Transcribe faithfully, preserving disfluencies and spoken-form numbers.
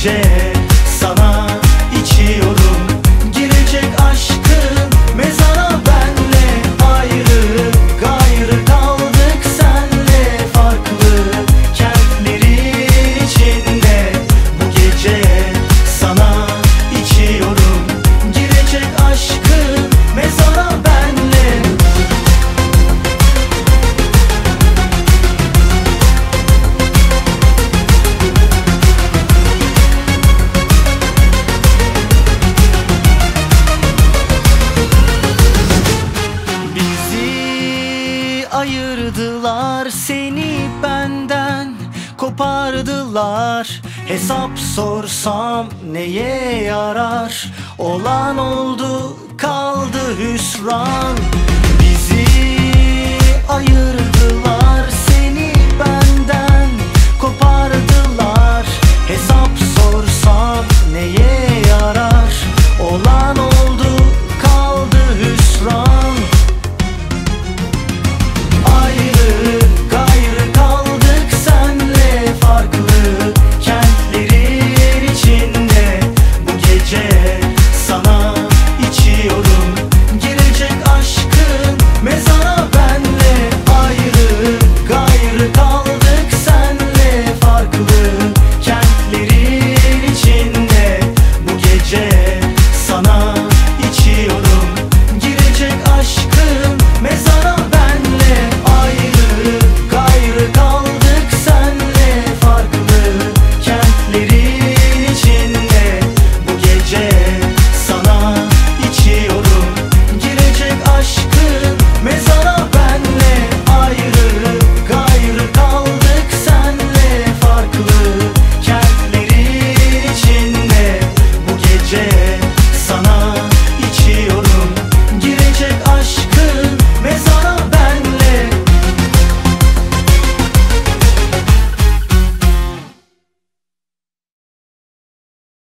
gece sana içiyorum. Girecek aşkın mezara benle ayrı gayrı kaldık senle farklı kentlerin içinde. Bu gece sana içiyorum. Girecek aşkın mezara benle. Ayırdılar seni benden, kopardılar. Hesap sorsam neye yarar? Olan oldu, kaldı hüsran. Bizi ayırdılar seni benden, kopardılar. Hesap sorsam neye